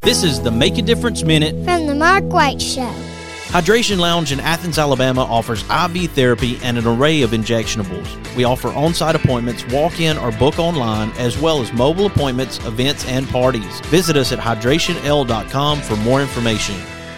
This is the Make a Difference Minute from the Mark White Show. Hydration Lounge in Athens, Alabama offers IV therapy and an array of injectionables. We offer on-site appointments, walk-in or book online, as well as mobile appointments, events, and parties. Visit us at hydrationl.com for more information.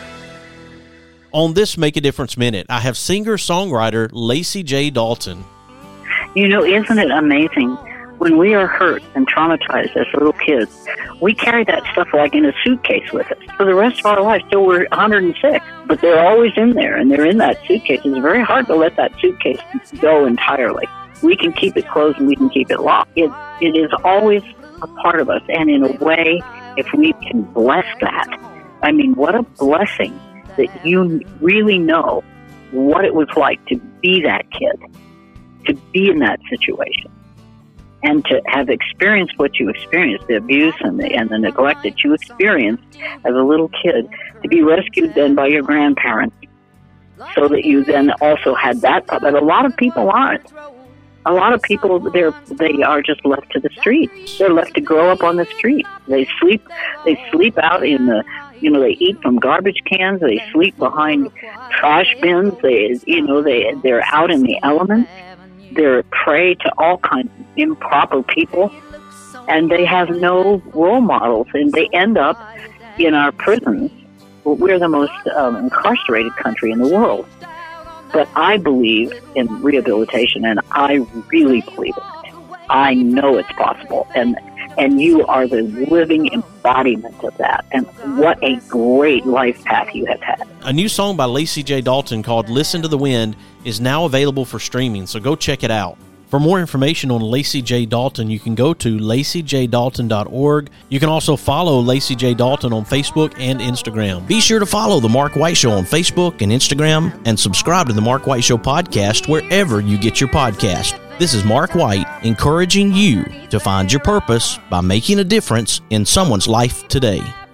On this Make a Difference Minute, I have singer-songwriter Lacey J. Dalton. You know, isn't it amazing? When we are hurt and traumatized as little kids, we carry that stuff like in a suitcase with us for the rest of our life till we're 106. But they're always in there, and they're in that suitcase. It's very hard to let that suitcase go entirely. We can keep it closed and we can keep it locked. It is always a part of us, and in a way, if we can bless that, I mean, what a blessing that you really know what it was like to be that kid, to be in that situation. And to have experienced what you experienced, the abuse and the neglect that you experienced as a little kid, to be rescued then by your grandparents, so that you then also had that. But a lot of people aren't. A lot of people, they are just left to the street. They're left to grow up on the street. They sleep out in the, they eat from garbage cans. They sleep behind trash bins. They're out in the elements. They're prey to all kinds of improper people, and they have no role models, and they end up in our prisons. We're the most incarcerated country in the world. But I believe in rehabilitation, and I really believe in it. I know it's possible, and you are the living embodiment of that. And what a great life path you have had. A new song by Lacey J. Dalton called Listen to the Wind is now available for streaming, so go check it out. For more information on Lacey J. Dalton, you can go to laceyjdalton.org. You can also follow Lacey J. Dalton on Facebook and Instagram. Be sure to follow The Mark White Show on Facebook and Instagram, and subscribe to The Mark White Show podcast wherever you get your podcast. This is Mark White, encouraging you to find your purpose by making a difference in someone's life today.